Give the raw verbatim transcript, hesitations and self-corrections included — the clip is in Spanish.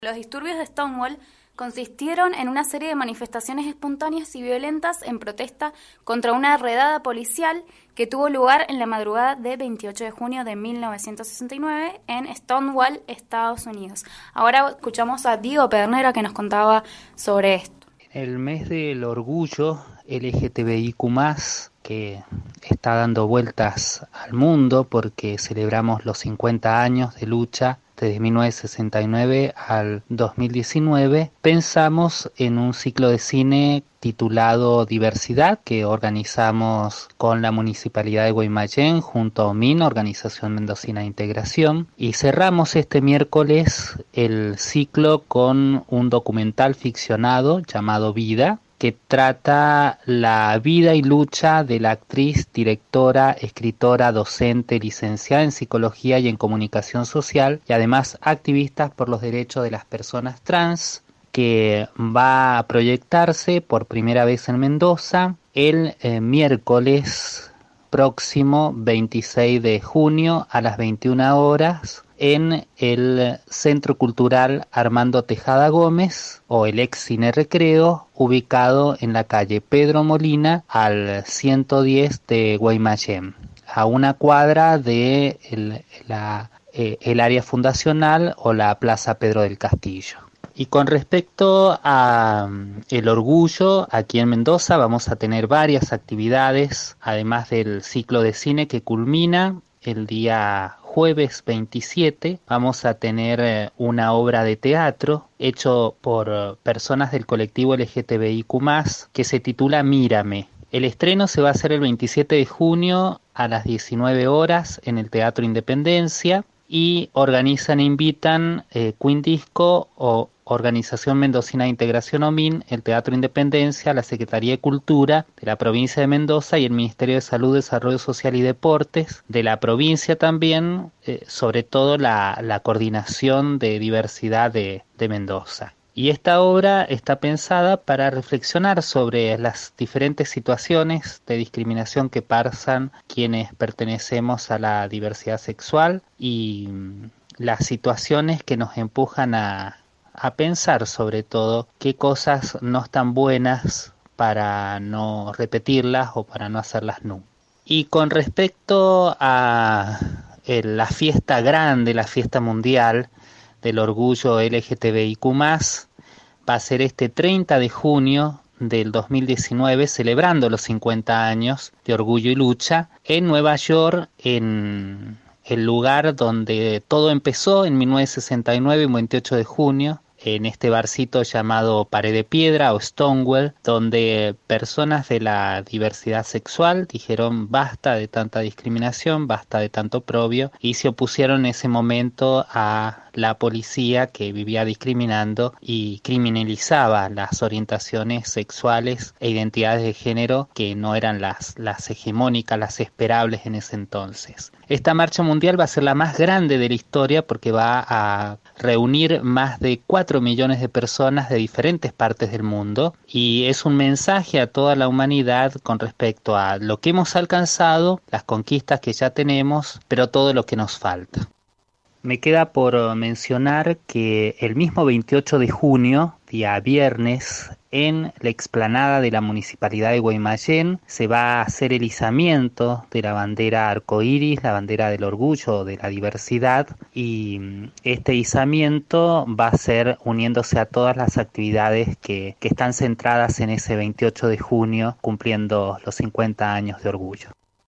Los disturbios de Stonewall consistieron en una serie de manifestaciones espontáneas y violentas en protesta contra una redada policial que tuvo lugar en la madrugada de veintiocho de junio de mil novecientos sesenta y nueve en Stonewall, Estados Unidos. Ahora escuchamos a Diego Pedernera que nos contaba sobre esto. El mes del orgullo L G T B I Q más, que está dando vueltas al mundo porque celebramos los cincuenta años de lucha desde mil novecientos sesenta y nueve al dos mil diecinueve, pensamos en un ciclo de cine titulado Diversidad, que organizamos con la Municipalidad de Guaymallén junto a O M I N, Organización Mendocina de Integración, y cerramos este miércoles el ciclo con un documental ficcionado llamado Vida, que trata la vida y lucha de la actriz, directora, escritora, docente, licenciada en Psicología y en Comunicación Social, y además activista por los derechos de las personas trans, que va a proyectarse por primera vez en Mendoza el eh, miércoles próximo veintiséis de junio a las veintiuna horas en el Centro Cultural Armando Tejada Gómez, o el ex Cine Recreo, ubicado en la calle Pedro Molina al ciento diez de Guaymallén, a una cuadra de el, la, eh, el área fundacional o la Plaza Pedro del Castillo. Y con respecto a um, el orgullo, aquí en Mendoza vamos a tener varias actividades, además del ciclo de cine que culmina el día jueves veintisiete. Vamos a tener eh, una obra de teatro hecho por uh, personas del colectivo L G T B I Q más, que se titula Mírame. El estreno se va a hacer el veintisiete de junio a las diecinueve horas en el Teatro Independencia, y organizan e invitan eh, Queen Disco o Organización Mendocina de Integración O M I N, el Teatro Independencia, la Secretaría de Cultura de la provincia de Mendoza y el Ministerio de Salud, Desarrollo Social y Deportes de la provincia también, eh, sobre todo la, la coordinación de diversidad de, de Mendoza. Y esta obra está pensada para reflexionar sobre las diferentes situaciones de discriminación que pasan quienes pertenecemos a la diversidad sexual y las situaciones que nos empujan a, a pensar sobre todo qué cosas no están buenas para no repetirlas o para no hacerlas nunca. Y con respecto a el, la fiesta grande, la fiesta mundial del orgullo L G T B I Q más, va a ser este treinta de junio del dos mil diecinueve, celebrando los cincuenta años de orgullo y lucha en Nueva York, en el lugar donde todo empezó en mil novecientos sesenta y nueve, el veintiocho de junio, en este barcito llamado Pared de Piedra o Stonewall, donde personas de la diversidad sexual dijeron basta de tanta discriminación, basta de tanto oprobio, y se opusieron en ese momento a la policía que vivía discriminando y criminalizaba las orientaciones sexuales e identidades de género que no eran las, las hegemónicas, las esperables en ese entonces. Esta marcha mundial va a ser la más grande de la historia porque va a reunir más de cuatro millones de personas de diferentes partes del mundo, y es un mensaje a toda la humanidad con respecto a lo que hemos alcanzado, las conquistas que ya tenemos, pero todo lo que nos falta. Me queda por mencionar que el mismo veintiocho de junio, día viernes, en la explanada de la Municipalidad de Guaymallén se va a hacer el izamiento de la bandera arcoíris, la bandera del orgullo de la diversidad, y este izamiento va a ser uniéndose a todas las actividades que, que están centradas en ese veintiocho de junio, cumpliendo los cincuenta años de orgullo.